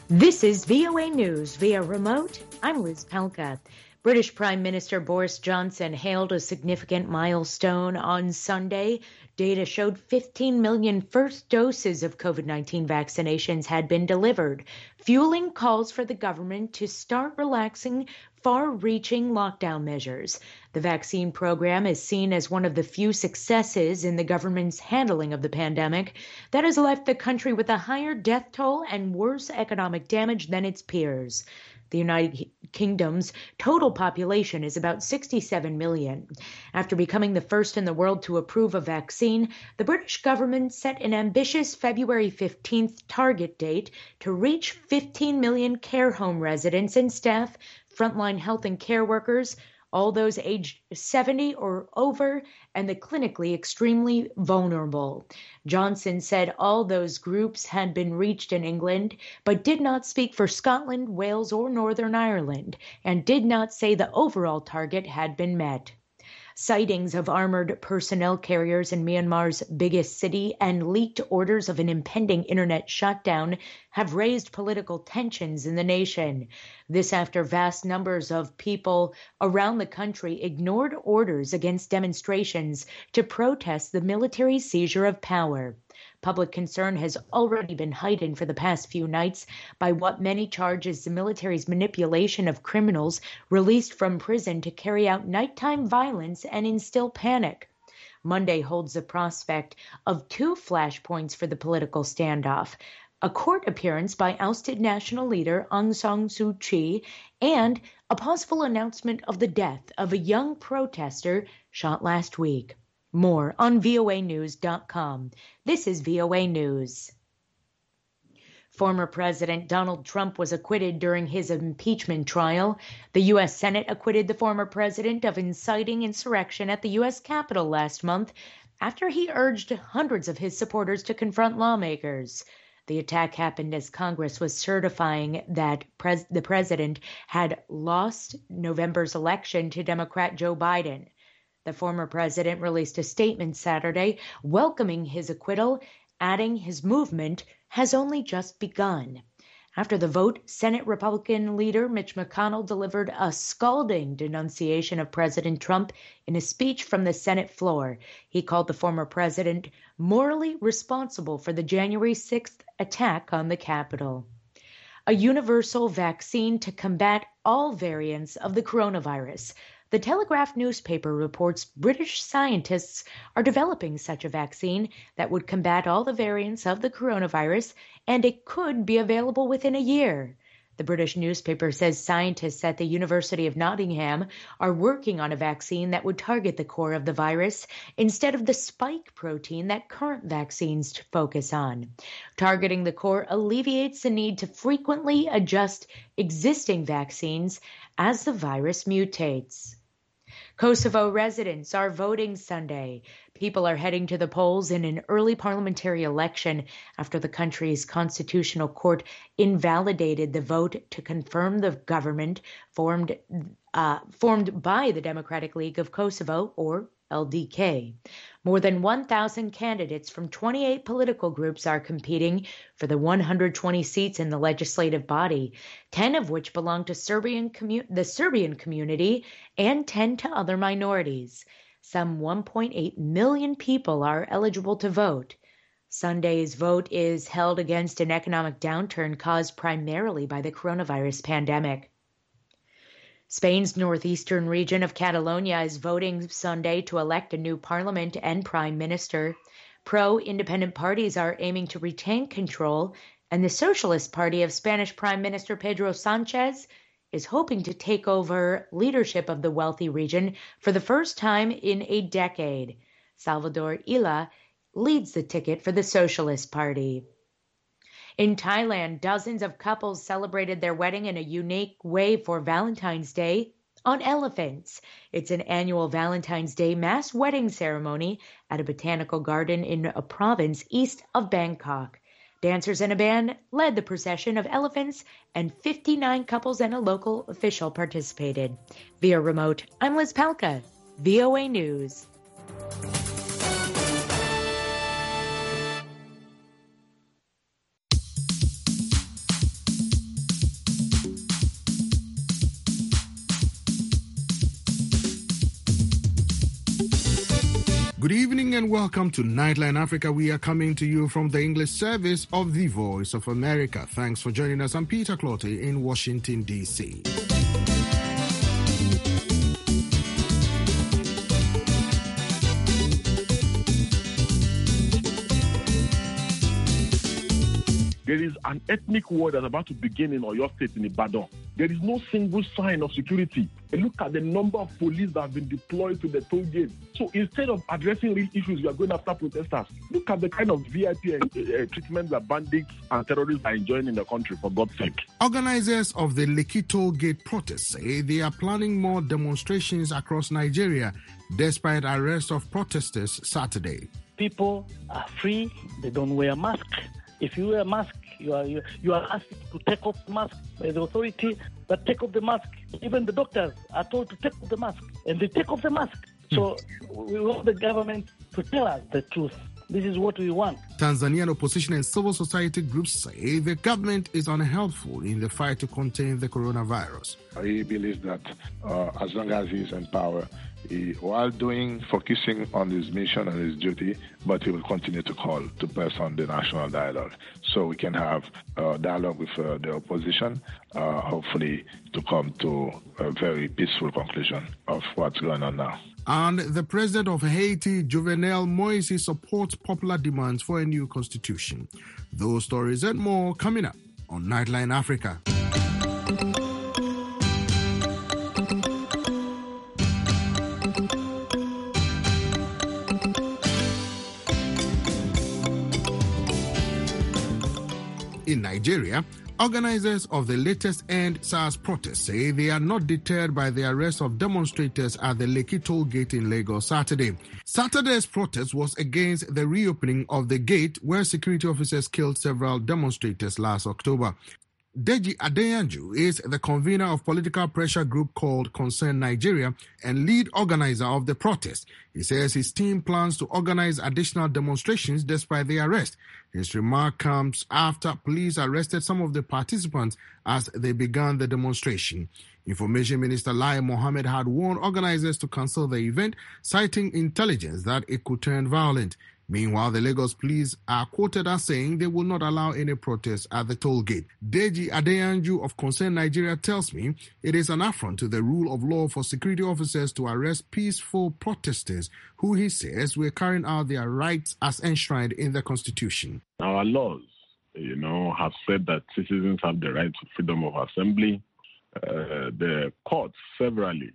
This is VOA News via remote. I'm Liz Pelka. British Prime Minister Boris Johnson hailed a significant milestone on Sunday. Data showed 15 million first doses of COVID-19 vaccinations had been delivered, fueling calls for the government to start relaxing far-reaching lockdown measures. The vaccine program is seen as one of the few successes in the government's handling of the pandemic that has left the country with a higher death toll and worse economic damage than its peers. The United Kingdom's total population is about 67 million. After becoming the first in the world to approve a vaccine, the British government set an ambitious February 15th target date to reach 15 million care home residents and staff, frontline health and care workers, all those aged 70 or over, and the clinically extremely vulnerable. Johnson said all those groups had been reached in England, but did not speak for Scotland, Wales, or Northern Ireland, and did not say the overall target had been met. Sightings of armored personnel carriers in Myanmar's biggest city and leaked orders of an impending internet shutdown have raised political tensions in the nation. This after vast numbers of people around the country ignored orders against demonstrations to protest the military seizure of power. Public concern has already been heightened for the past few nights by what many charge as the military's manipulation of criminals released from prison to carry out nighttime violence and instill panic. Monday holds the prospect of two flashpoints for the political standoff: a court appearance by ousted national leader Aung San Suu Kyi and a possible announcement of the death of a young protester shot last week. More on voanews.com. This is VOA News. Former President Donald Trump was acquitted during his impeachment trial. The U.S. Senate acquitted the former president of inciting insurrection at the U.S. Capitol last month after he urged hundreds of his supporters to confront lawmakers. The attack happened as Congress was certifying that the president had lost November's election to Democrat Joe Biden. The former president released a statement Saturday welcoming his acquittal, adding his movement has only just begun. After the vote, Senate Republican leader Mitch McConnell delivered a scalding denunciation of President Trump in a speech from the Senate floor. He called the former president morally responsible for the January 6th attack on the Capitol. A universal vaccine to combat all variants of the coronavirus. The Telegraph newspaper reports British scientists are developing such a vaccine that would combat all the variants of the coronavirus, and it could be available within a year. The British newspaper says scientists at the University of Nottingham are working on a vaccine that would target the core of the virus instead of the spike protein that current vaccines focus on. Targeting the core alleviates the need to frequently adjust existing vaccines as the virus mutates. Kosovo residents are voting Sunday. People are heading to the polls in an early parliamentary election after the country's constitutional court invalidated the vote to confirm the government formed by the Democratic League of Kosovo, or LDK. More than 1,000 candidates from 28 political groups are competing for the 120 seats in the legislative body, 10 of which belong to the Serbian community and 10 to other minorities. Some 1.8 million people are eligible to vote. Sunday's vote is held against an economic downturn caused primarily by the coronavirus pandemic. Spain's northeastern region of Catalonia is voting Sunday to elect a new parliament and prime minister. Pro-independent parties are aiming to retain control, and the Socialist Party of Spanish Prime Minister Pedro Sanchez is hoping to take over leadership of the wealthy region for the first time in a decade. Salvador Illa leads the ticket for the Socialist Party. In Thailand, dozens of couples celebrated their wedding in a unique way for Valentine's Day on elephants. It's an annual Valentine's Day mass wedding ceremony at a botanical garden in a province east of Bangkok. Dancers and a band led the procession of elephants, and 59 couples and a local official participated. Via remote, I'm Liz Palka, VOA News. Good evening and welcome to Nightline Africa. We are coming to you from the English service of the Voice of America. Thanks for joining us. I'm Peter Clotty in Washington, D.C. There is an ethnic war that's about to begin in Oyo State in Ibadan. There is no single sign of security. And look at the number of police that have been deployed to the toll gate. So instead of addressing real issues, we are going after protesters. Look at the kind of VIP treatment that bandits and terrorists are enjoying in the country, for God's sake. Organizers of the Lekki toll gate protests say they are planning more demonstrations across Nigeria despite arrest of protesters Saturday. People are free. They don't wear masks. If you wear a mask, you are asked to take off the mask by the authority, but take off the mask. Even the doctors are told to take off the mask, and they take off the mask. So we want the government to tell us the truth. This is what we want. Tanzanian opposition and civil society groups say the government is unhelpful in the fight to contain the coronavirus. He believes that as long as he's in power, while focusing on his mission and his duty, but he will continue to call to press on the national dialogue. So we can have dialogue with the opposition, hopefully to come to a very peaceful conclusion of what's going on now. And the president of Haiti, Jovenel Moïse, supports popular demands for a new constitution. Those stories and more coming up on Nightline Africa. In Nigeria, organizers of the latest End SARS protests say they are not deterred by the arrest of demonstrators at the Lekki toll gate in Lagos Saturday. Saturday's protest was against the reopening of the gate where security officers killed several demonstrators last October. Deji Adeyanju is the convener of political pressure group called Concern Nigeria and lead organizer of the protest. He says his team plans to organize additional demonstrations despite the arrest. His remark comes after police arrested some of the participants as they began the demonstration. Information Minister Lai Mohammed had warned organizers to cancel the event, citing intelligence that it could turn violent. Meanwhile, the Lagos police are quoted as saying they will not allow any protests at the toll gate. Deji Adeyanju of Concern Nigeria tells me it is an affront to the rule of law for security officers to arrest peaceful protesters who he says were carrying out their rights as enshrined in the Constitution. Our laws, have said that citizens have the right to freedom of assembly. The courts severally,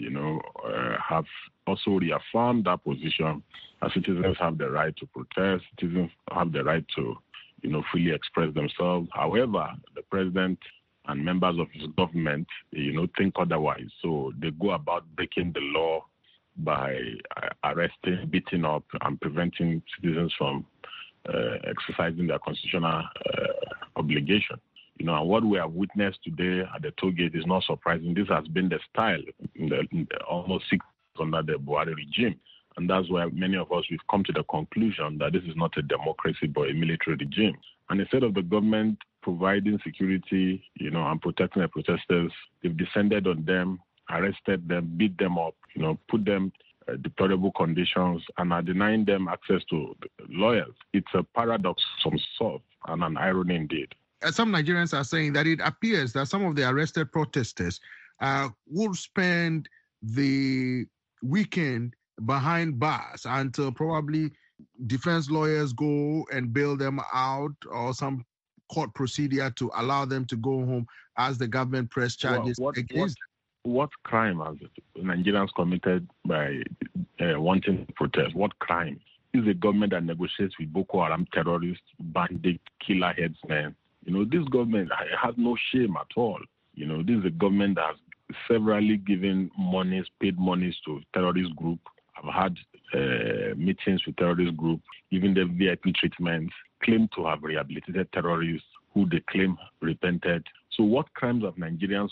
have also reaffirmed that position. As citizens have the right to protest, citizens have the right to, freely express themselves. However, the president and members of his government, think otherwise. So they go about breaking the law by arresting, beating up, and preventing citizens from exercising their constitutional obligation. And what we have witnessed today at the toll gate is not surprising. This has been the style in almost 6 years under the Buhari regime. And that's why many of us, we've come to the conclusion that this is not a democracy, but a military regime. And instead of the government providing security, and protecting the protesters, they've descended on them, arrested them, beat them up, put them in deplorable conditions, and are denying them access to lawyers. It's a paradox of some sort and an irony indeed. Some Nigerians are saying that it appears that some of the arrested protesters will spend the weekend behind bars until probably defense lawyers go and bail them out or some court procedure to allow them to go home as the government press charges against them. What crime has Nigerians committed by wanting to protest? What crime? This is a government that negotiates with Boko Haram terrorists, bandit, killer headsmen. This government has no shame at all. This is a government that has severally given paid monies to terrorist group. I've had meetings with terrorist groups, giving them VIP treatments, claim to have rehabilitated terrorists who they claim repented. So what crimes have Nigerians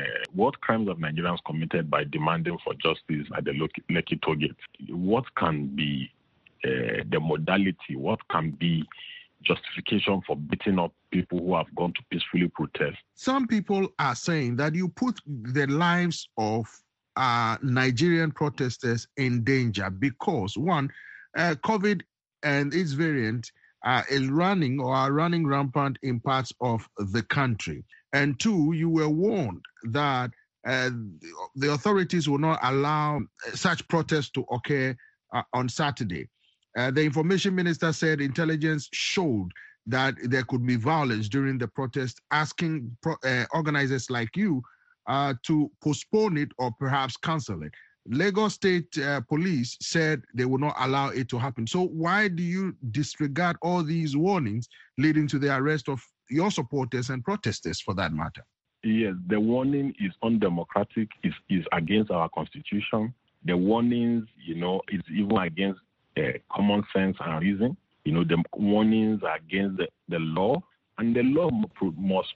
committed by demanding for justice at the Lekki toll gate? What can be the modality? What can be justification for beating up people who have gone to peacefully protest? Some people are saying that you put the lives of are Nigerian protesters in danger? Because one, COVID and its variant are running rampant in parts of the country. And two, you were warned that the authorities will not allow such protests to occur on Saturday. The information minister said intelligence showed that there could be violence during the protest, asking organizers like you to postpone it or perhaps cancel it. Lagos State Police said they will not allow it to happen. So why do you disregard all these warnings leading to the arrest of your supporters and protesters for that matter? Yes, the warning is undemocratic, is against our constitution. The warnings, is even against common sense and reason. The warnings are against the law, and the law must,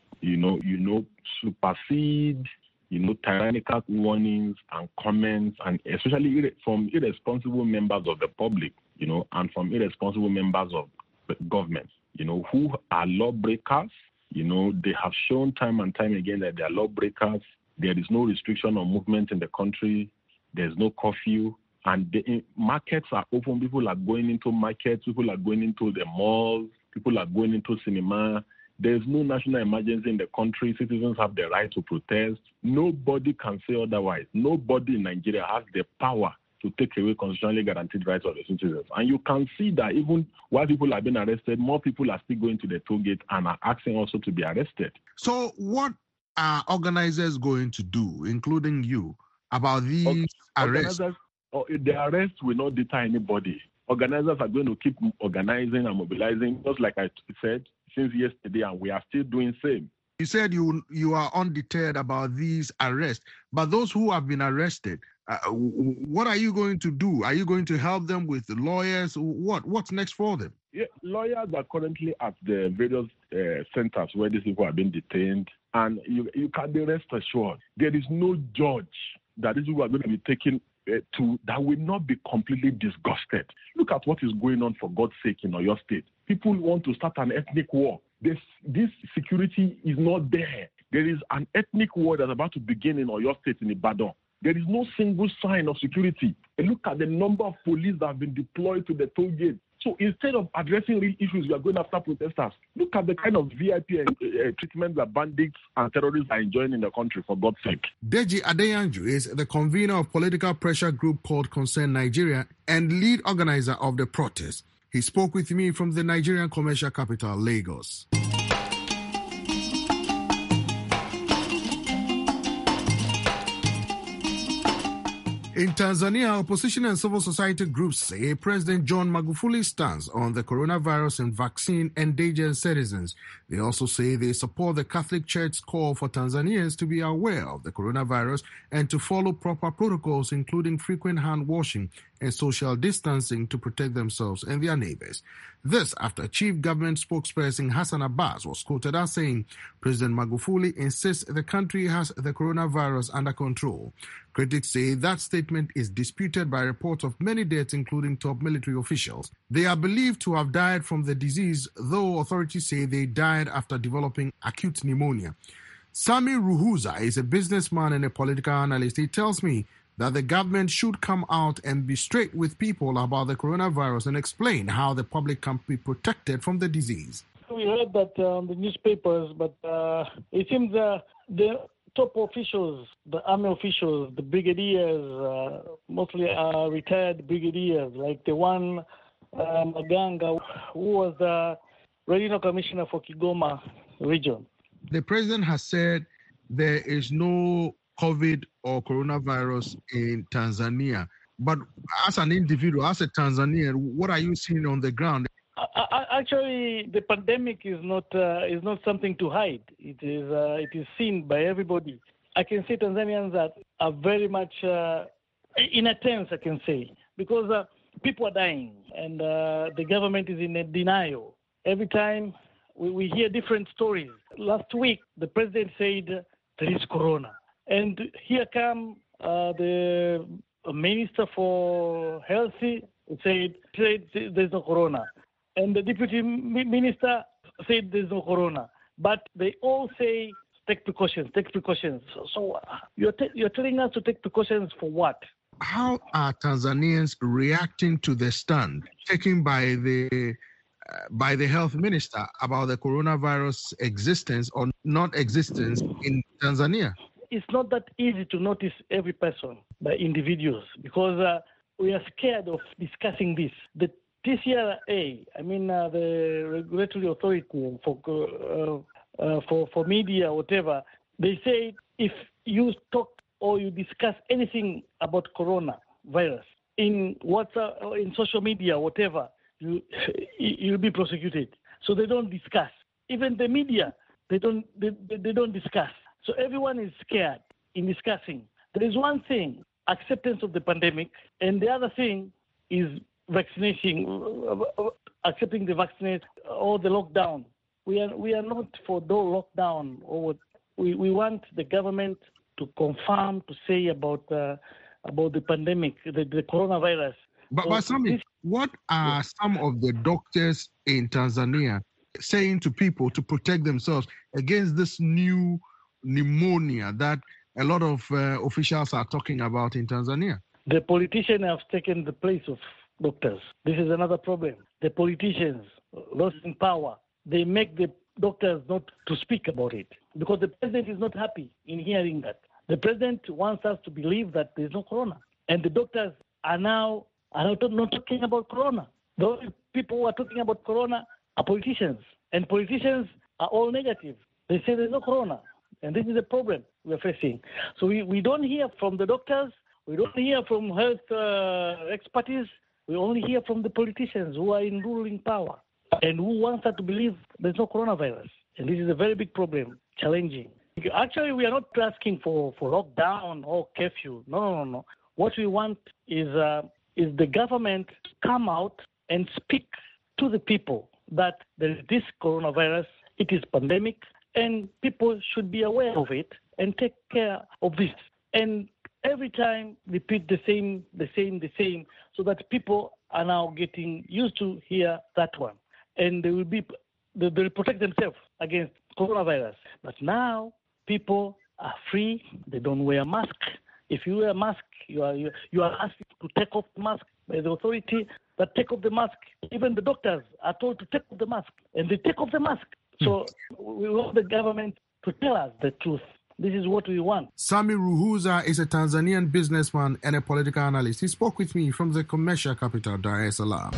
supersede, tyrannical warnings and comments, and especially from irresponsible members of the public, and from irresponsible members of the government, who are lawbreakers. They have shown time and time again that they are lawbreakers. There is no restriction on movement in the country. There's no curfew. And the markets are open. People are going into markets. People are going into the malls. People are going into cinema. There's no national emergency in the country. Citizens have the right to protest. Nobody can say otherwise. Nobody in Nigeria has the power to take away constitutionally guaranteed rights of the citizens. And you can see that even while people are being arrested, more people are still going to the toll gate and are asking also to be arrested. So what are organizers going to do, including you, about these arrests? The arrest will not deter anybody. Organizers are going to keep organizing and mobilizing, just like I said, since yesterday, and we are still doing the same. You said you are undeterred about these arrests, but those who have been arrested, what are you going to do? Are you going to help them with the lawyers? What's next for them? Yeah, lawyers are currently at the various centers where these people have been detained, and you can be rest assured there is no judge that these people are going to be taken to that will not be completely disgusted. Look at what is going on, for God's sake, in Oyo State. People want to start an ethnic war. This security is not there. There is an ethnic war that's about to begin in Oyo State, in Ibadan. There is no single sign of security. And look at the number of police that have been deployed to the toll gate. So instead of addressing real issues, we are going after protesters. Look at the kind of VIP treatment that bandits and terrorists are enjoying in the country, for God's sake. Deji Adeyanju is the convener of political pressure group called Concern Nigeria and lead organizer of the protest. He spoke with me from the Nigerian commercial capital, Lagos. In Tanzania, opposition and civil society groups say President John Magufuli's stance on the coronavirus and vaccine endangers citizens. They also say they support the Catholic Church's call for Tanzanians to be aware of the coronavirus and to follow proper protocols, including frequent hand washing and social distancing, to protect themselves and their neighbors. This after Chief Government Spokesperson Hassan Abbas was quoted as saying President Magufuli insists the country has the coronavirus under control. Critics say that statement is disputed by reports of many deaths, including top military officials. They are believed to have died from the disease, though authorities say they died after developing acute pneumonia. Sami Ruhuza is a businessman and a political analyst. He tells me that the government should come out and be straight with people about the coronavirus and explain how the public can be protected from the disease. We heard that on the newspapers, but it seems the top officials, the army officials, the brigadiers, mostly retired brigadiers, like the one Maganga, who was the regional commissioner for Kigoma region. The president has said there is no COVID or coronavirus in Tanzania. But as an individual, as a Tanzanian, what are you seeing on the ground? Actually, the pandemic is not something to hide. It is seen by everybody. I can say Tanzanians are very much in a tense, I can say, because people are dying and the government is in a denial. Every time we hear different stories. Last week, the president said there is corona. And here come the Minister for Health said there's no corona. And the Deputy Minister said there's no corona. But they all say take precautions. So you're telling us to take precautions for what? How are Tanzanians reacting to the stand taken by the health minister about the coronavirus existence or non-existence in Tanzania? It's not that easy to notice every person by individuals because we are scared of discussing this. The TCRA, the regulatory authority for media, whatever, they say if you talk or you discuss anything about coronavirus in WhatsApp or in social media, whatever, you'll be prosecuted. So they don't discuss. Even the media, they don't discuss. So everyone is scared in discussing. There is one thing, acceptance of the pandemic, and the other thing is vaccination, accepting the vaccination or the lockdown. We are not for the lockdown. Or we want the government to confirm, to say about the pandemic, the coronavirus. But Sami, what are some of the doctors in Tanzania saying to people to protect themselves against this new pneumonia that a lot of officials are talking about in Tanzania? The politicians have taken the place of doctors. This is another problem. The politicians lost in power. They make the doctors not to speak about it because the president is not happy in hearing that. The president wants us to believe that there's no corona. And the doctors are now not talking about corona. The only people who are talking about corona are politicians. And politicians are all negative. They say there's no corona. And this is the problem we're facing. So we don't hear from the doctors. We don't hear from health expertise. We only hear from the politicians who are in ruling power and who want us to believe there's no coronavirus. And this is a very big problem, challenging. Actually, we are not asking for lockdown or curfew. No. What we want is the government to come out and speak to the people that there is this coronavirus, it is pandemic, and people should be aware of it and take care of this. And every time repeat the same, so that people are now getting used to hear that one. And they'll protect themselves against coronavirus. But now people are free. They don't wear a mask. If you wear a mask, you are asked to take off the mask by the authority. But take off the mask. Even the doctors are told to take off the mask, and they take off the mask. So we want the government to tell us the truth. This is what we want. Sami Ruhuza is a Tanzanian businessman and a political analyst. He spoke with me from the commercial capital, Dar es Salaam.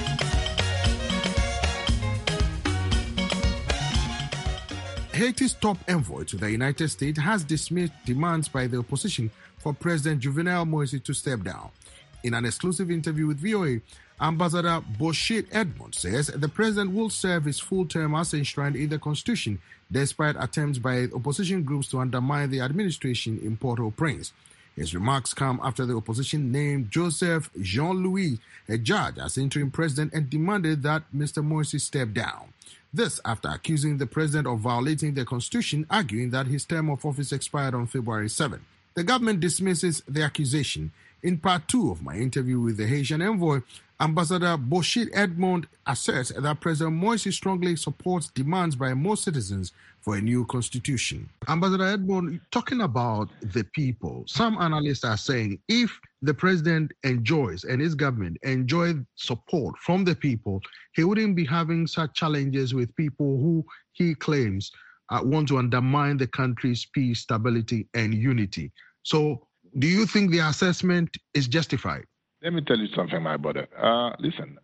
Haiti's top envoy to the United States has dismissed demands by the opposition for President Jovenel Moïse to step down. In an exclusive interview with VOA, Ambassador Boshit Edmond says the president will serve his full term as enshrined in the Constitution, despite attempts by opposition groups to undermine the administration in Port-au-Prince. His remarks come after the opposition named Joseph Jean-Louis, a judge, as interim president and demanded that Mr. Moïse step down. This after accusing the president of violating the Constitution, arguing that his term of office expired on February 7. The government dismisses the accusation. In part 2 of my interview with the Haitian envoy, Ambassador Boshit Edmond asserts that President Moïse strongly supports demands by most citizens for a new constitution. Ambassador Edmond, talking about the people, some analysts are saying if the president enjoys and his government enjoy support from the people, he wouldn't be having such challenges with people who he claims want to undermine the country's peace, stability, and unity. So, do you think the assessment is justified? Let me tell you something, my brother. Listen,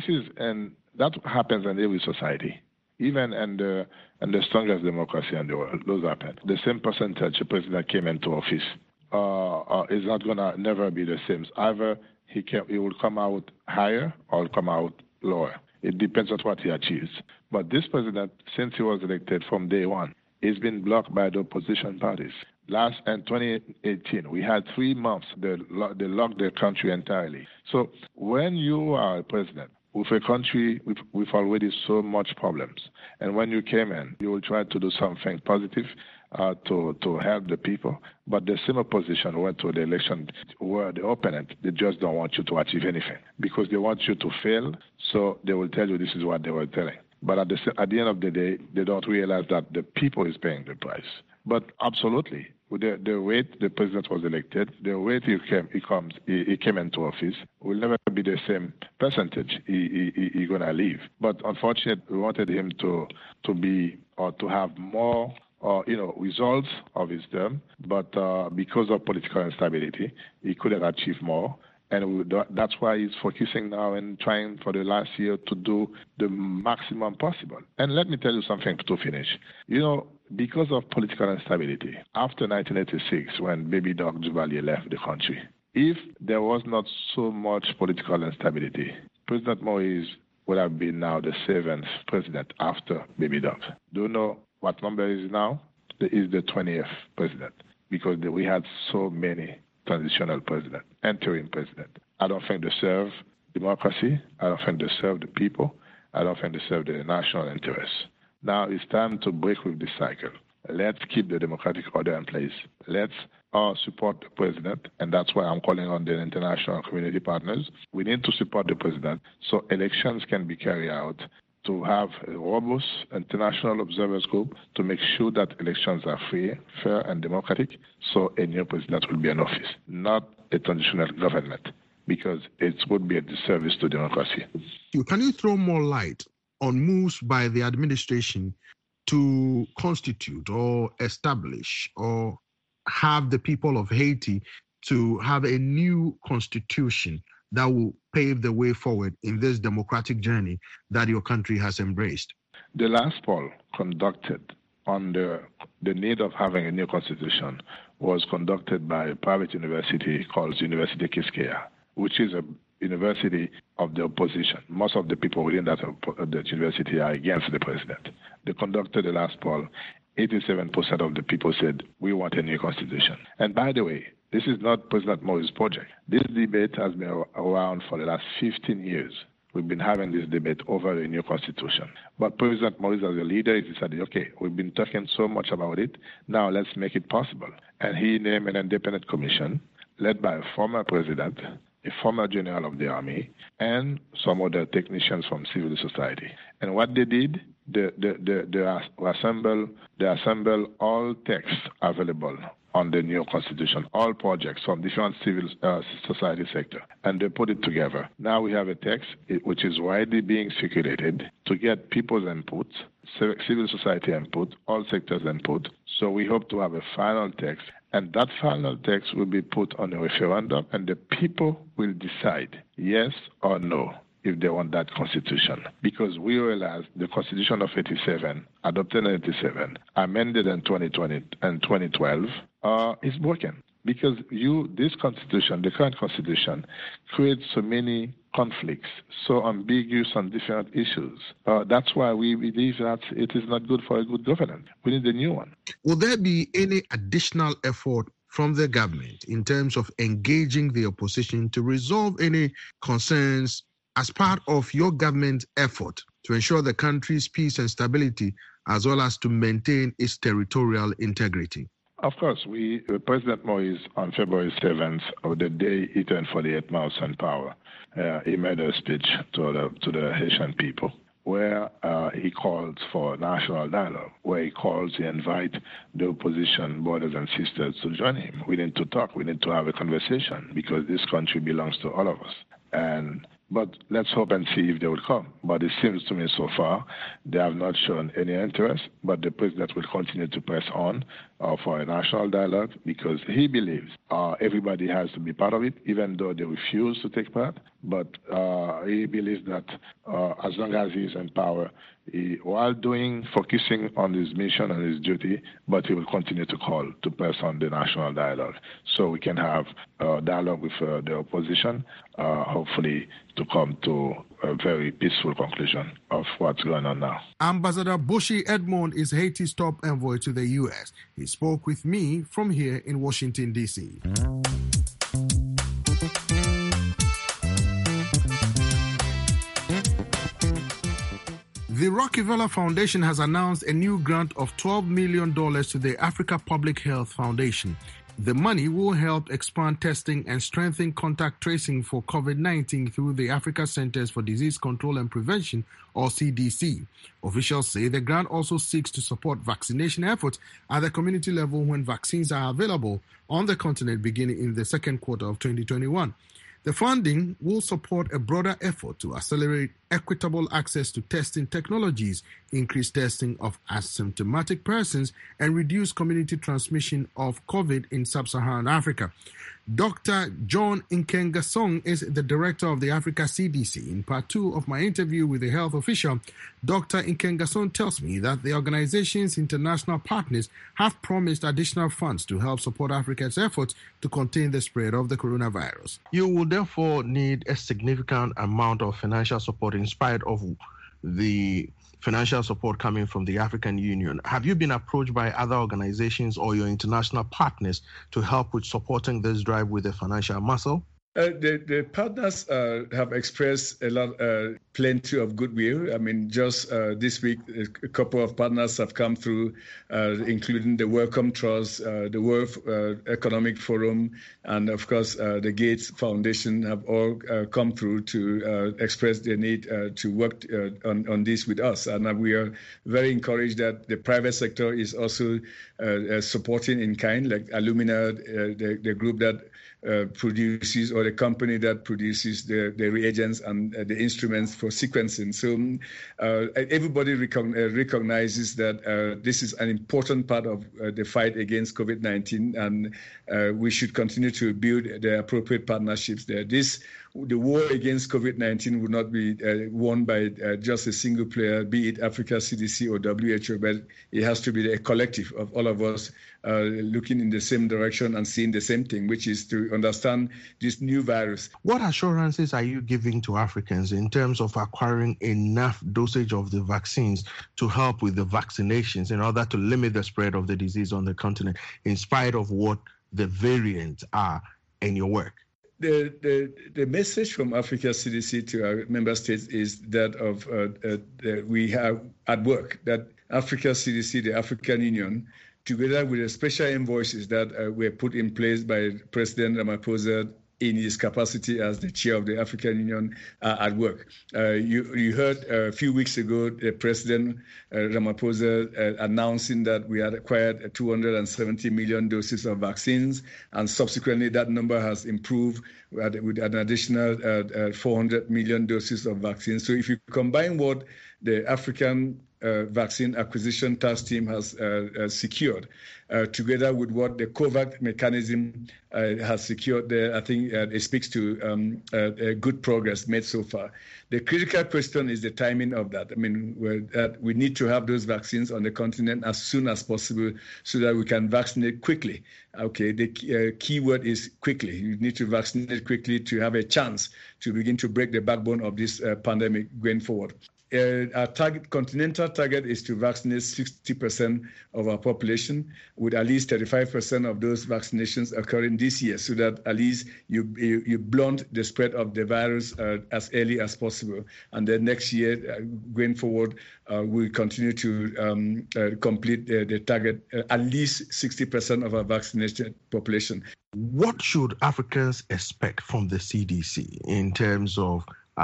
that happens in every society, even in the strongest democracy in the world. Those happen. The same percentage the president came into office is not gonna never be the same. Either he will come out higher or come out lower. It depends on what he achieves. But this president, since he was elected from day one, he's been blocked by the opposition parties. Last in 2018, we had 3 months they locked the country entirely. So when you are a president with a country with already so much problems, and when you came in, you will try to do something positive to help the people. But the same opposition went to the election where the opponent, they just don't want you to achieve anything because they want you to fail. So they will tell you this is what they were telling. But at the end of the day, they don't realize that the people is paying the price. But absolutely, the way the president was elected, the way he came into office will never be the same percentage he's going to leave. But unfortunately, we wanted him to have more results of his term, but because of political instability, he couldn't achieve more. And that's why he's focusing now and trying for the last year to do the maximum possible. And let me tell you something to finish. Because of political instability, after 1986, when Baby Doc Duvalier left the country, if there was not so much political instability, President Moise would have been now the 7th president after Baby Doc. Do you know what number is now? It is the 20th president, because we had so many transitional president, interim president. I don't think they serve democracy. I don't think they serve the people. I don't think they serve the national interests. Now it's time to break with this cycle. Let's keep the democratic order in place. Let's support the president, and that's why I'm calling on the international community partners. We need to support the president so elections can be carried out, to have a robust international observers group to make sure that elections are free, fair, and democratic, so a new president will be in office, not a transitional government, because it would be a disservice to democracy. Can you throw more light on moves by the administration to constitute or establish or have the people of Haiti to have a new constitution that will pave the way forward in this democratic journey that your country has embraced? The last poll conducted on the need of having a new constitution was conducted by a private university called Université Quisqueya, which is a university of the opposition. Most of the people within that university are against the president. They conducted the last poll. 87% of the people said, we want a new constitution. And by the way, this is not President Moise's project. This debate has been around for the last 15 years. We've been having this debate over a new constitution. But President Moise, as a leader, he decided, okay, we've been talking so much about it, now let's make it possible. And he named an independent commission led by a former president, a former general of the army, and some other technicians from civil society. And what they did, they assemble all texts available on the new constitution, all projects from different civil society sector, and they put it together. Now we have a text which is widely being circulated to get people's input, civil society input, all sectors input. So we hope to have a final text, and that final text will be put on a referendum, and the people will decide yes or no if they want that constitution. Because we realize the Constitution of 87, adopted in 87, amended in 2020 and 2012, is broken. Because this constitution, the current constitution, creates so many conflicts, so ambiguous on different issues. That's why we believe that it is not good for a good governance. We need a new one. Will there be any additional effort from the government in terms of engaging the opposition to resolve any concerns as part of your government's effort to ensure the country's peace and stability, as well as to maintain its territorial integrity? Of course, President Moise, on February 7th, of the day he turned 48 months in power, he made a speech to the Haitian people where he calls for national dialogue, where he invites the opposition brothers and sisters to join him. We need to talk. We need to have a conversation because this country belongs to all of us. But let's hope and see if they will come. But it seems to me so far they have not shown any interest, but the president will continue to press on for a national dialogue because he believes everybody has to be part of it, even though they refuse to take part. But he believes that as long as he is in power, while focusing on his mission and his duty, but he will continue to press on the national dialogue so we can have dialogue with the opposition, hopefully to come to a very peaceful conclusion of what's going on now. Ambassador Boshi Edmond is Haiti's top envoy to the U.S. He spoke with me from here in Washington, D.C. The Rockefeller Foundation has announced a new grant of $12 million to the Africa Public Health Foundation. The money will help expand testing and strengthen contact tracing for COVID-19 through the Africa Centers for Disease Control and Prevention, or CDC. Officials say the grant also seeks to support vaccination efforts at the community level when vaccines are available on the continent beginning in the second quarter of 2021. The funding will support a broader effort to accelerate equitable access to testing technologies, increase testing of asymptomatic persons, and reduce community transmission of COVID in sub-Saharan Africa. Dr. John Nkengasong is the director of the Africa CDC. In part 2 of my interview with the health official, Dr. Nkengasong tells me that the organization's international partners have promised additional funds to help support Africa's efforts to contain the spread of the coronavirus. You will therefore need a significant amount of financial support in spite of the financial support coming from the African Union. Have you been approached by other organizations or your international partners to help with supporting this drive with a financial muscle? The partners have expressed plenty of goodwill. I mean, just this week, a couple of partners have come through, including the Wellcome Trust, the World Economic Forum, and of course, the Gates Foundation have all come through to express their need to work on this with us. And we are very encouraged that the private sector is also supporting in kind, like Illumina, the group that produces, or the company that produces the reagents and the instruments for sequencing. So everybody recognizes that this is an important part of the fight against COVID-19, and we should continue to build the appropriate partnerships there. The war against COVID-19 would not be won by just a single player, be it Africa CDC or WHO, but it has to be a collective of all of us looking in the same direction and seeing the same thing, which is to understand this new virus. What assurances are you giving to Africans in terms of acquiring enough dosage of the vaccines to help with the vaccinations in order to limit the spread of the disease on the continent, in spite of what the variants are in your work? The message from Africa CDC to our member states is that of we have at work that Africa CDC, the African Union, together with the special envoys that were put in place by President Ramaphosa in his capacity as the chair of the African Union, at work. You heard a few weeks ago the President Ramaphosa announcing that we had acquired 270 million doses of vaccines, and subsequently that number has improved with an additional 400 million doses of vaccines. So if you combine what the African vaccine acquisition task team has secured, together with what the COVAX mechanism has secured there, I think it speaks to good progress made so far. The critical question is the timing of that. I mean, we need to have those vaccines on the continent as soon as possible so that we can vaccinate quickly. Okay, the key word is quickly. You need to vaccinate quickly to have a chance to begin to break the backbone of this pandemic going forward. Our continental target is to vaccinate 60% of our population, with at least 35% of those vaccinations occurring this year, so that at least you blunt the spread of the virus as early as possible. And then next year, going forward, we'll continue to complete the target, at least 60% of our vaccinated population. What should Africans expect from the CDC in terms of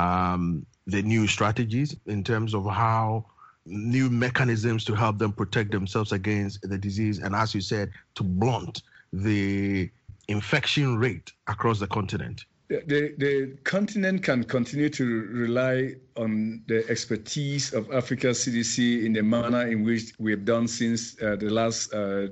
the new strategies, in terms of how new mechanisms to help them protect themselves against the disease, and as you said, to blunt the infection rate across the continent? The continent can continue to rely on the expertise of Africa CDC in the manner in which we have done since the last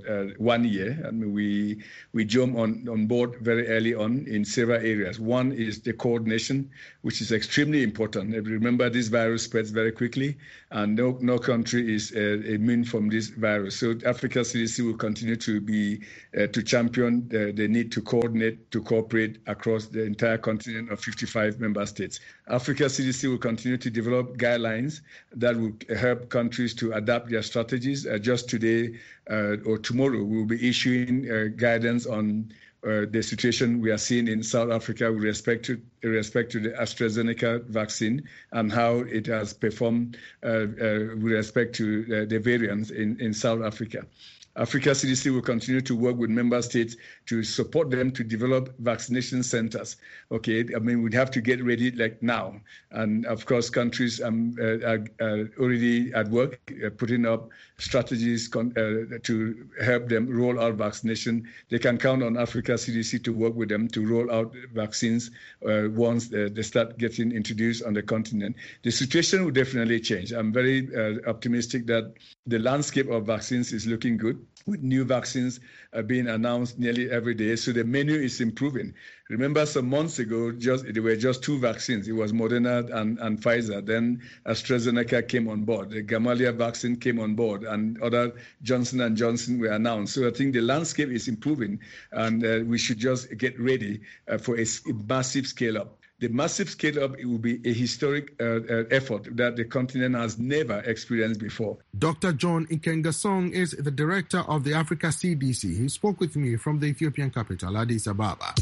1 year. I mean, we jump on board very early on in several areas. One is the coordination, which is extremely important. Remember, this virus spreads very quickly, and no country is immune from this virus. So Africa CDC will continue to be to champion the need to coordinate, to cooperate across the entire continent of 55 member states. Africa CDC will continue to develop guidelines that will help countries to adapt their strategies. Just today or tomorrow, we will be issuing guidance on the situation we are seeing in South Africa with respect to in respect to the AstraZeneca vaccine and how it has performed with respect to the variants in South Africa. Africa CDC will continue to work with member states to support them to develop vaccination centers. Okay, I mean, we'd have to get ready like now. And of course, countries are already at work putting up strategies to help them roll out vaccination. They can count on Africa CDC to work with them to roll out vaccines once they start getting introduced on the continent. The situation will definitely change. I'm very optimistic that the landscape of vaccines is looking good, with new vaccines being announced nearly every day. So the menu is improving. Remember, some months ago, there were just two vaccines. It was Moderna and Pfizer. Then AstraZeneca came on board. The Gamaleya vaccine came on board, and other Johnson & Johnson were announced. So I think the landscape is improving, and we should just get ready for a massive scale-up. The massive scale-up, it will be a historic effort that the continent has never experienced before. Dr. John Nkengasong is the director of the Africa CDC. He spoke with me from the Ethiopian capital, Addis Ababa.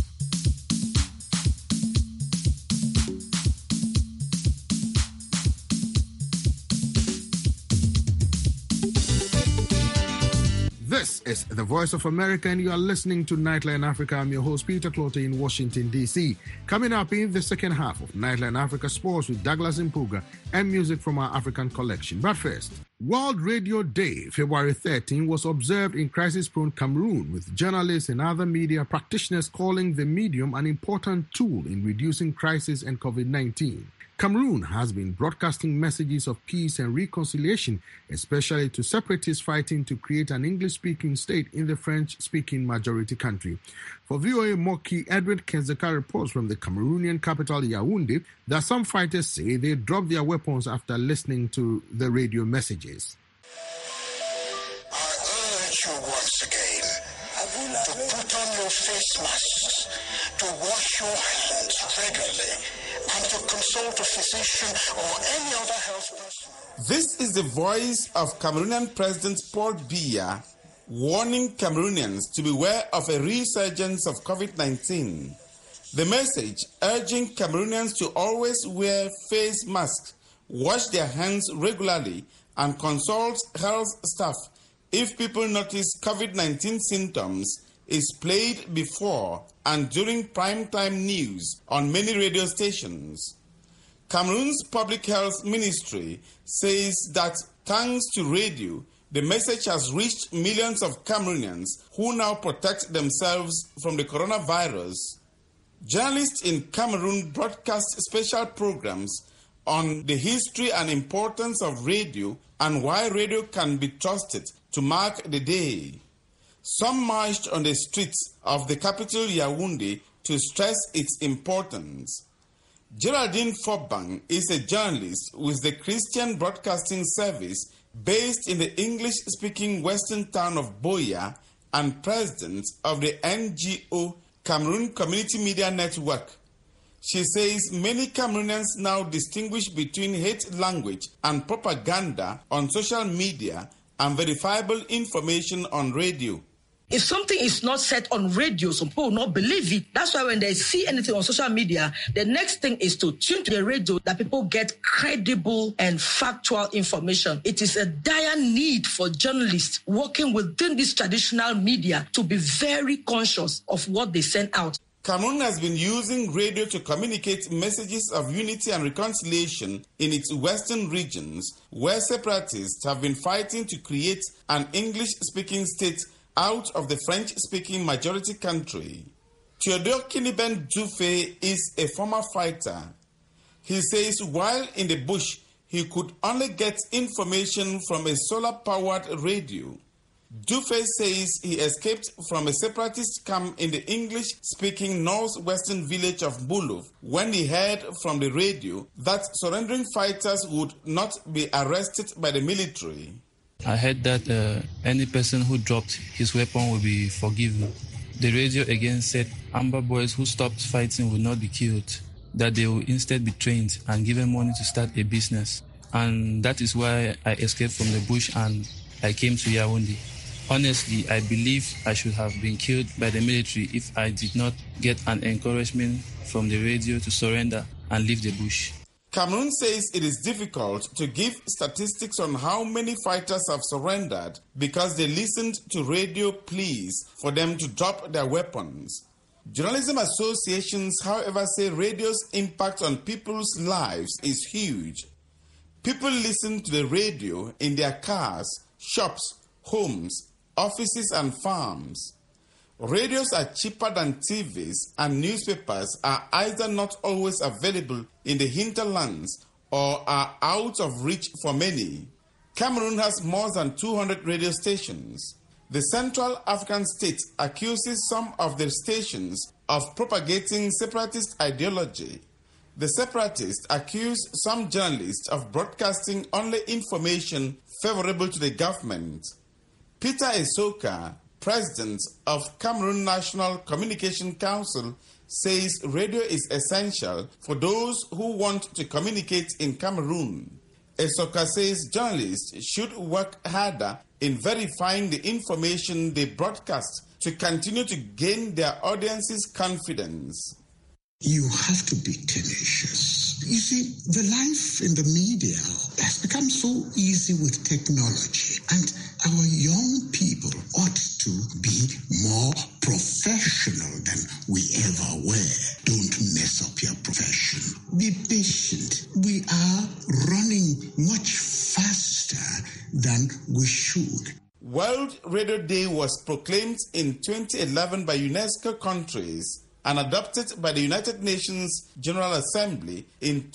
This is the Voice of America, and you are listening to Nightline Africa. I'm your host, Peter Clottey, in Washington, D.C. Coming up in the second half of Nightline Africa Sports with Douglas Mpuga and music from our African collection. But first, World Radio Day, February 13, was observed in crisis-prone Cameroon, with journalists and other media practitioners calling the medium an important tool in reducing crisis and COVID-19. Cameroon has been broadcasting messages of peace and reconciliation, especially to separatists fighting to create an English-speaking state in the French-speaking majority country. For VOA Moki, Edward Kenzeka reports from the Cameroonian capital Yaoundé that some fighters say they dropped their weapons after listening to the radio messages. I urge you once again to put on your face masks, to wash your hands regularly, and to consult a physician or any other health person. This is the voice of Cameroonian President Paul Biya warning Cameroonians to beware of a resurgence of COVID-19. The message urging Cameroonians to always wear face masks, wash their hands regularly, and consult health staff if people notice COVID-19 symptoms is played before and during primetime news on many radio stations. Cameroon's Public Health Ministry says that thanks to radio, the message has reached millions of Cameroonians who now protect themselves from the coronavirus. Journalists in Cameroon broadcast special programs on the history and importance of radio and why radio can be trusted to mark the day. Some marched on the streets of the capital Yaoundé to stress its importance. Geraldine Fobbang is a journalist with the Christian Broadcasting Service based in the English-speaking western town of Buea and president of the NGO Cameroon Community Media Network. She says many Cameroonians now distinguish between hate language and propaganda on social media and verifiable information on radio. If something is not said on radio, some people will not believe it. That's why when they see anything on social media, the next thing is to tune to the radio that people get credible and factual information. It is a dire need for journalists working within this traditional media to be very conscious of what they send out. Cameroon has been using radio to communicate messages of unity and reconciliation in its western regions, where separatists have been fighting to create an English-speaking state out of the French-speaking majority country. Theodore Kiniben Dufé is a former fighter. He says while in the bush, he could only get information from a solar-powered radio. Dufé says he escaped from a separatist camp in the English-speaking northwestern village of Mbulu when he heard from the radio that surrendering fighters would not be arrested by the military. I heard that any person who dropped his weapon will be forgiven. The radio again said Amber boys who stopped fighting will not be killed, that they will instead be trained and given money to start a business. And that is why I escaped from the bush and I came to Yaoundé. Honestly, I believe I should have been killed by the military if I did not get an encouragement from the radio to surrender and leave the bush. Cameroon says it is difficult to give statistics on how many fighters have surrendered because they listened to radio pleas for them to drop their weapons. Journalism associations, however, say radio's impact on people's lives is huge. People listen to the radio in their cars, shops, homes, offices and farms. Radios are cheaper than TVs, and newspapers are either not always available in the hinterlands or are out of reach for many. Cameroon has more than 200 radio stations. The Central African State accuses some of the stations of propagating separatist ideology. The separatists accuse some journalists of broadcasting only information favorable to the government. Peter Esoka, president of Cameroon National Communication Council, says radio is essential for those who want to communicate in Cameroon. Esoka says journalists should work harder in verifying the information they broadcast to continue to gain their audience's confidence. You have to be tenacious. You see, the life in the media has become so easy with technology, and our young people ought to be more professional than we ever were. Don't mess up your profession. Be patient. We are running much faster than we should. World Radio Day was proclaimed in 2011 by UNESCO countries and adopted by the United Nations General Assembly in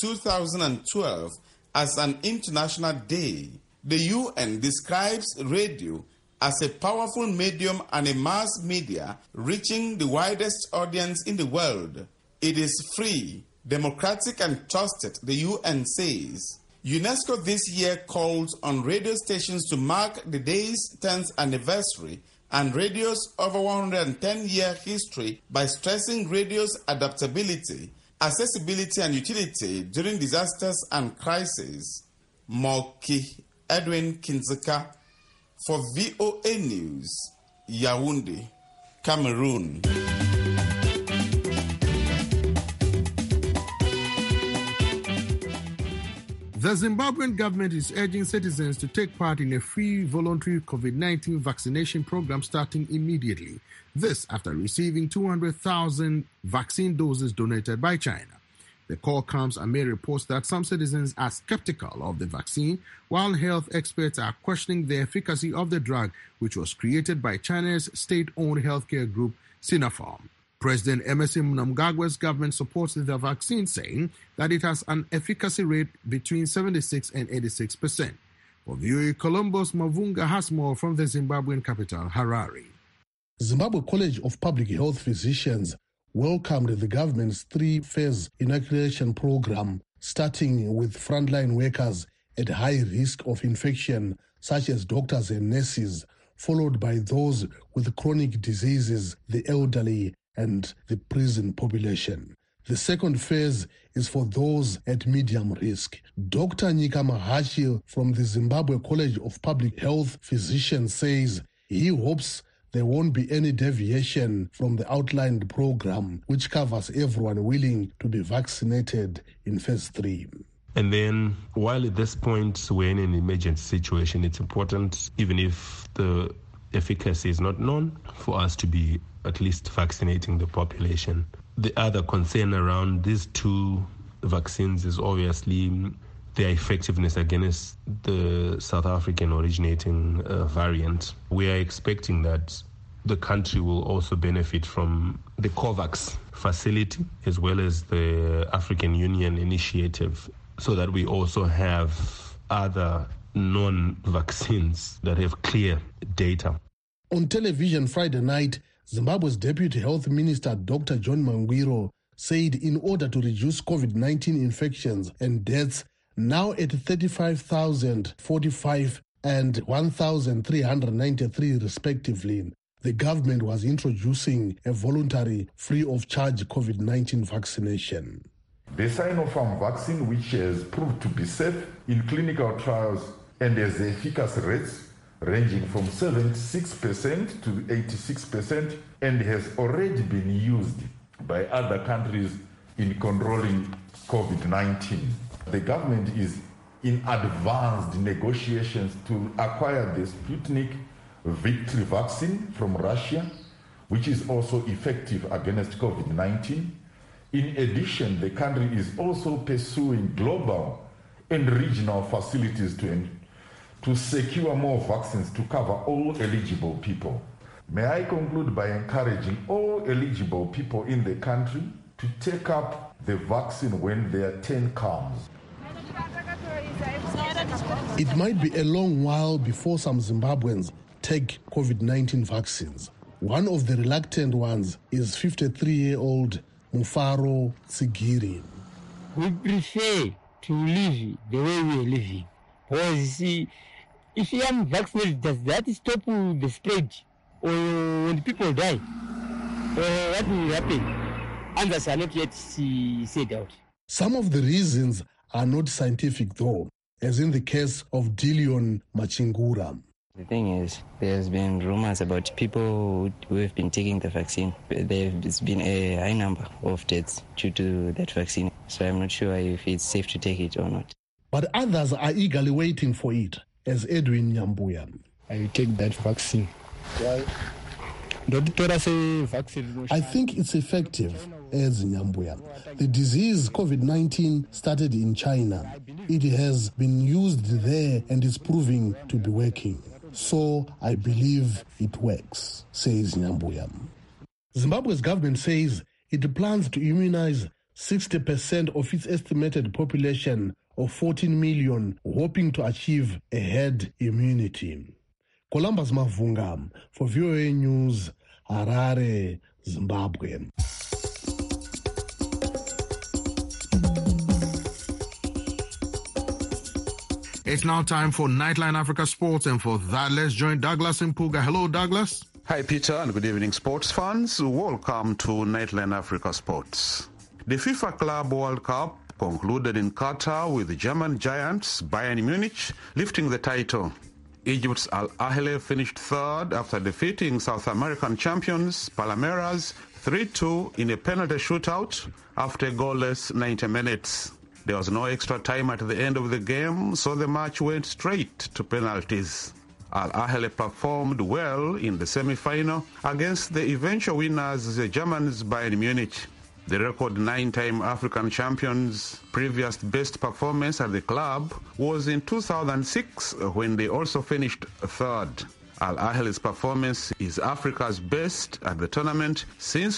2012 as an international day. The UN describes radio as a powerful medium and a mass media reaching the widest audience in the world. It is free, democratic and trusted, the UN says. UNESCO this year calls on radio stations to mark the day's 10th anniversary and radio's over 110-year history by stressing radio's adaptability, accessibility and utility during disasters and crises. Moki Edwin Kinzeka for VOA News, Yaoundé, Cameroon. The Zimbabwean government is urging citizens to take part in a free voluntary COVID-19 vaccination program starting immediately. This after receiving 200,000 vaccine doses donated by China. The call comes amid reports that some citizens are skeptical of the vaccine, while health experts are questioning the efficacy of the drug, which was created by China's state-owned healthcare group, Sinopharm. President Emmerson Mnangagwa's government supports the vaccine, saying that it has an efficacy rate between 76 and 86%. For VOA Columbus, Mavunga has more from the Zimbabwean capital, Harare. Zimbabwe College of Public Health Physicians welcomed the government's 3-phase inoculation program, starting with frontline workers at high risk of infection, such as doctors and nurses, followed by those with chronic diseases, the elderly, and the prison population. The second phase is for those at medium risk. Dr. Nyika Mahachi from the Zimbabwe College of Public Health Physicians says he hopes there won't be any deviation from the outlined program, which covers everyone willing to be vaccinated in phase 3. And then, while at this point we're in an emergency situation, it's important, even if the efficacy is not known, for us to be at least vaccinating the population. The other concern around these two vaccines is obviously their effectiveness against the South African originating variant. We are expecting that the country will also benefit from the COVAX facility as well as the African Union initiative, so that we also have other non-vaccines that have clear data. On television Friday night, Zimbabwe's Deputy Health Minister Dr. John Mangwiro said in order to reduce COVID-19 infections and deaths, now at 35,045 and 1,393 respectively, the government was introducing a voluntary free-of-charge COVID-19 vaccination. The Sinopharm vaccine, which has proved to be safe in clinical trials and has efficacy rates ranging from 76% to 86%, and has already been used by other countries in controlling COVID-19. The government is in advanced negotiations to acquire the Sputnik Victory vaccine from Russia, which is also effective against COVID-19. In addition, the country is also pursuing global and regional facilities to secure more vaccines to cover all eligible people. May I conclude by encouraging all eligible people in the country to take up the vaccine when their turn comes. It might be a long while before some Zimbabweans take COVID-19 vaccines. One of the reluctant ones is 53-year-old Mufaro Tsigiri. We prefer to live the way we are living. Because you see, if you are vaccinated, does that stop the spread? Or when people die? What will happen? Answers are not yet said out. Some of the reasons are not scientific though, as in the case of Dilion Machingura. The thing is, there's been rumors about people who have been taking the vaccine. There's been a high number of deaths due to that vaccine. So I'm not sure if it's safe to take it or not. But others are eagerly waiting for it, as Edwin Nyambuya. I take that vaccine. Why? I think it's effective, as Nyambuya. The disease COVID-19 started in China. It has been used there and is proving to be working. So I believe it works, says Nyambuya. Zimbabwe's government says it plans to immunize 60% of its estimated population of 14 million, hoping to achieve a herd immunity. Columbus Mavunga for VOA News, Harare, Zimbabwe. It's now time for Nightline Africa Sports, and for that, let's join Douglas Mpuga. Hello, Douglas. Hi, Peter, and good evening, sports fans. Welcome to Nightline Africa Sports. The FIFA Club World Cup concluded in Qatar with the German giants Bayern Munich lifting the title. Egypt's Al Ahly finished third after defeating South American champions Palmeiras 3-2 in a penalty shootout after a goalless 90 minutes. There was no extra time at the end of the game, so the match went straight to penalties. Al Ahly performed well in the semi-final against the eventual winners, the Germans Bayern Munich. The record 9-time African champions' previous best performance at the club was in 2006, when they also finished third. Al Ahly's performance is Africa's best at the tournament since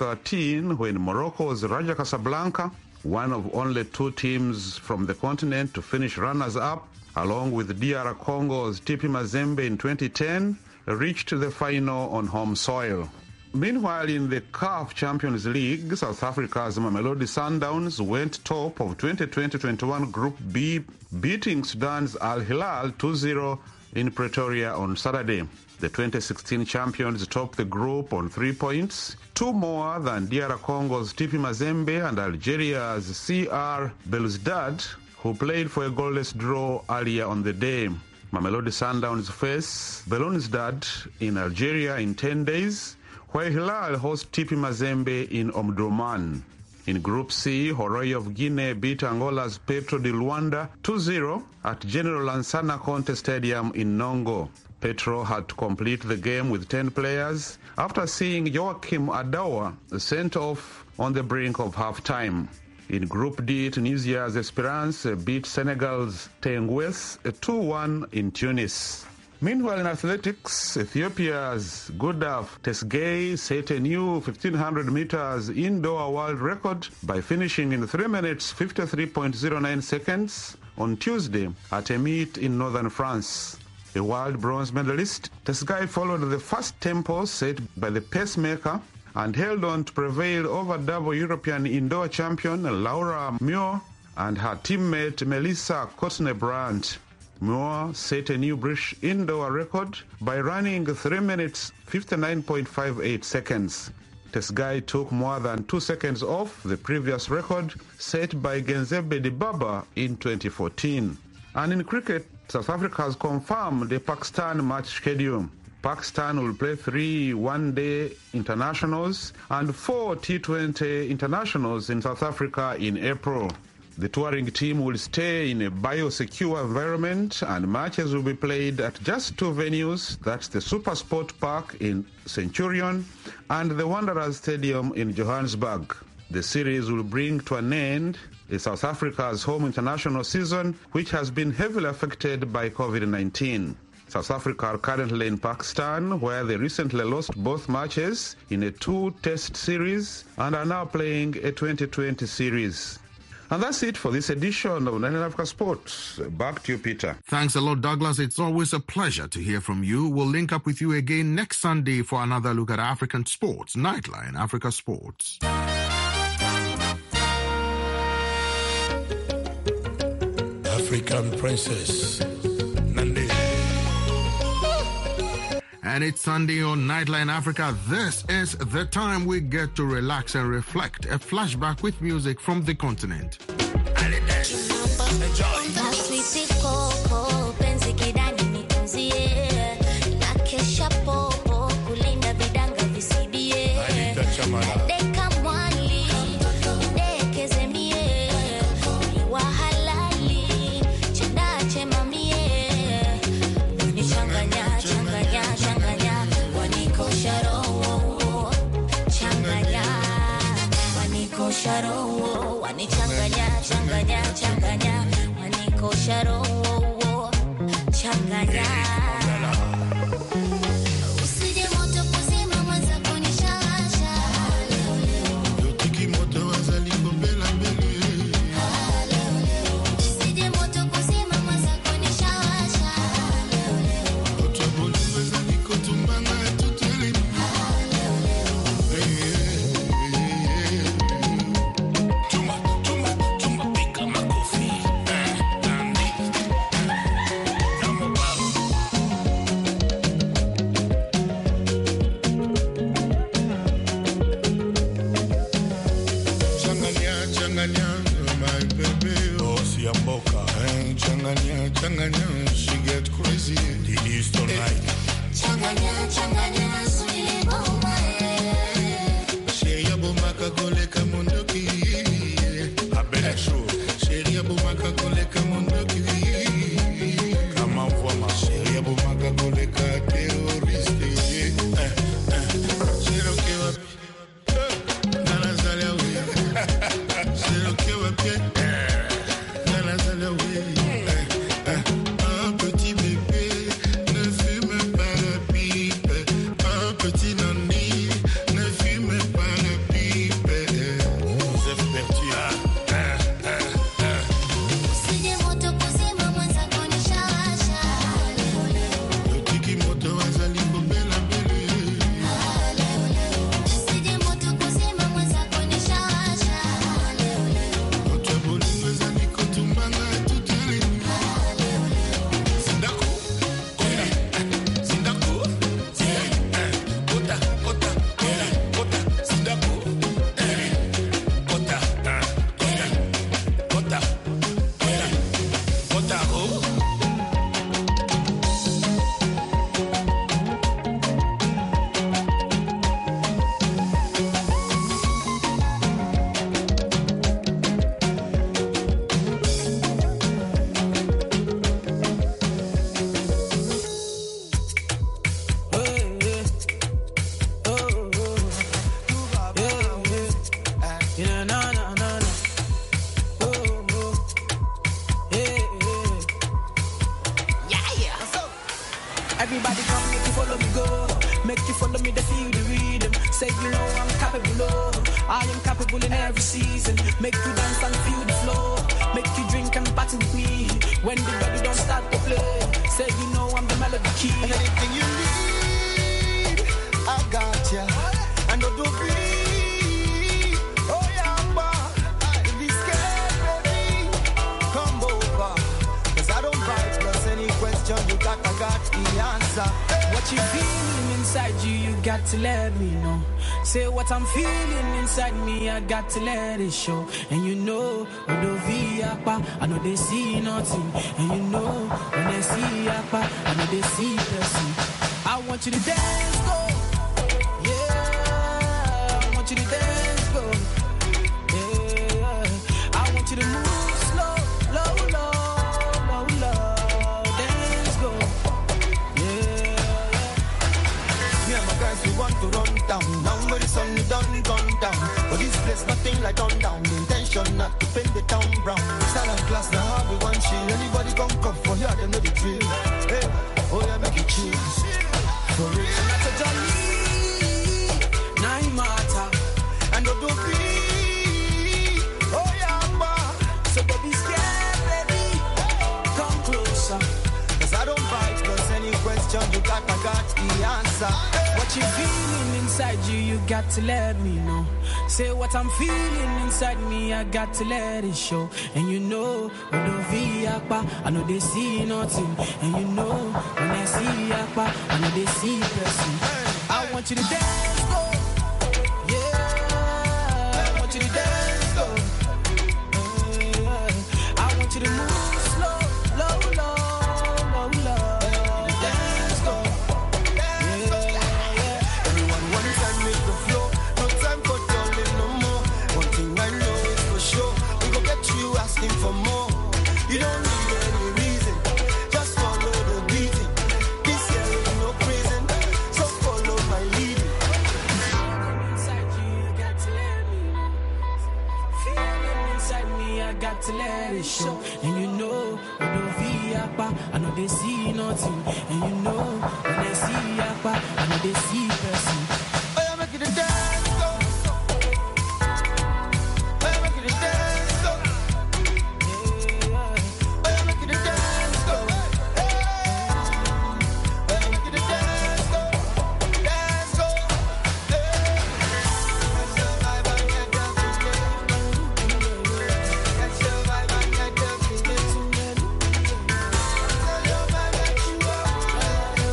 2013, when Morocco's Raja Casablanca, one of only two teams from the continent to finish runners-up, along with DR Congo's TP Mazembe in 2010, reached the final on home soil. Meanwhile, in the CAF Champions League, South Africa's Mamelodi Sundowns went top of 2020-21 Group B, beating Sudan's Al Hilal 2-0 in Pretoria on Saturday. The 2016 champions topped the group on 3 points, 2 more than DR Congo's TP Mazembe and Algeria's CR Belouizdad, who played for a goalless draw earlier on the day. Mamelodi Sundowns face Belouizdad in Algeria in 10 days, while Hilal hosts TP Mazembe in Omdurman. In Group C, Horoya of Guinea beat Angola's Petro de Luanda 2-0 at General Lansana Conte Stadium in Nongo. Petro had to complete the game with 10 players after seeing Joachim Adawa sent off on the brink of half-time. In Group D, Tunisia's Esperance beat Senegal's Tengues 2-1 in Tunis. Meanwhile, in athletics, Ethiopia's Gudaf Tesgay set a new 1,500 meters indoor world record by finishing in 3 minutes 53.09 seconds on Tuesday at a meet in northern France. A world bronze medalist, Tesgay followed the fast tempo set by the pacemaker and held on to prevail over double European indoor champion Laura Muir and her teammate Melissa Kotne-Brandt. Muir set a new British indoor record by running 3 minutes 59.58 seconds. Tesgay took more than 2 seconds off the previous record set by Genzebe Dibaba in 2014. And in cricket, South Africa has confirmed the Pakistan match schedule. Pakistan will play 3 one-day internationals and 4 T20 internationals in South Africa in April. The touring team will stay in a biosecure environment and matches will be played at just 2 venues. That's the SuperSport Park in Centurion and the Wanderers Stadium in Johannesburg. The series will bring to an end South Africa's home international season, which has been heavily affected by COVID-19. South Africa are currently in Pakistan, where they recently lost both matches in a 2-test series and are now playing a 2020 series. And that's it for this edition of Nightline Africa Sports. Back to you, Peter. Thanks a lot, Douglas. It's always a pleasure to hear from you. We'll link up with you again next Sunday for another look at African sports. Nightline Africa Sports. African Princess, Nandi. And it's Sunday on Nightline Africa. This is the time we get to relax and reflect. A flashback with music from the continent. She get crazy. The East all night. Everybody come, make you follow me go. Make you follow me, they feel the rhythm. Say you know I'm capable of. I am capable in every season. Make you dance and feel the flow. Make you drink and party with me. When the body don't start to play. Say you know I'm the melody key. And anything you need, I got ya. And don't be. Oh yeah, don't be scared, baby. Come over. 'Cause I don't bite. Plus any question you got, I got the answer. What you feeling inside you got to let me know. Say what I'm feeling inside me, I got to let it show. And you know, when they see Akpa, I know they see nothing. And you know, when they see Akpa, I know they see person. I want you to dance, go. Yeah, I want you to dance, go. Yeah, I want you to move slow, low, low, low, low. Dance, go. Yeah. Me and my guys, we want to run down. Now where the sun is done, gone down. But this place, nothing like on down. The intention not to paint the town brown. Silent class, now how we want chill. Anybody come for here, they know the drill. Hey, oh yeah, make it chill. For real. Not a jolly, nine matter. And don't do be. Oh yeah, ma. So don't be scared, baby. Come closer. Cause I don't bite, cause any question you got, I got the answer. What you feeling inside you got to let me know. Say what I'm feeling inside me, I got to let it show. And you know, when the Akpa, I know they see nothing. And you know, when I see Akpa, I know they see person. I want you to dance, go. Yeah, I want you to dance, go. I want you to move slow, low, low, low, low. Dance, go. Everyone one time make the flow. No time for darling no more. One thing I know is for sure. We gon' get you asking for more. You don't need any reason. Just follow the beating. This year ain't no prison. So follow my leading. Inside you got to let me know. Feeling inside me, I got to let it show. And you know, when the Akpa, I know they see nothing. And you know, when they see Akpa, I know they see person. Oh yeah, make it a dance, go. Oh yeah, make it a dance, go. Oh yeah, make it a dance, go. Oh yeah, make it a dance, go. Dance, go. Catch your vibe and get down to it. Catch your vibe and get down to it. Tell your vibe that you are.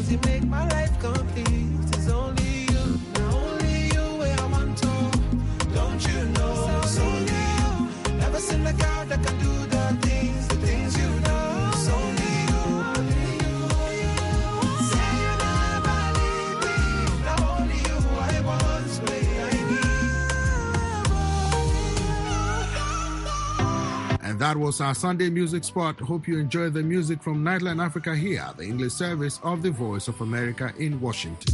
you make my life complete. It's only you, only you where I want to. Don't you know? It's only you. Never seen a girl that can do the things you do. It's only you. Say you never leave me. Now only you I want, way I need. And that was our Sunday music spot. Hope you enjoyed the music from Nightline Africa here, the English service of the Voice of America in Washington.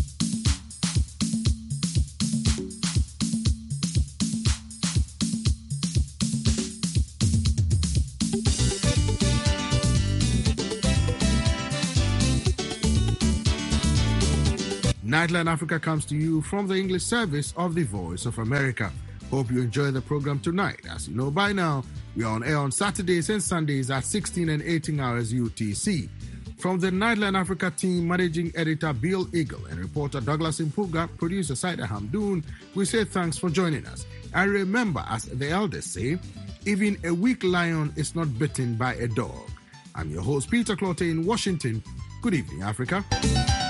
Nightline Africa comes to you from the English service of the Voice of America. Hope you enjoy the program tonight. As you know by now, we are on air on Saturdays and Sundays at 16 and 18 hours UTC. From the Nightline Africa team, managing editor Bill Eagle and reporter Douglas Impuga, producer Saida Hamdoun, we say thanks for joining us. And remember, as the elders say, even a weak lion is not bitten by a dog. I'm your host, Peter Clotte in Washington. Good evening, Africa.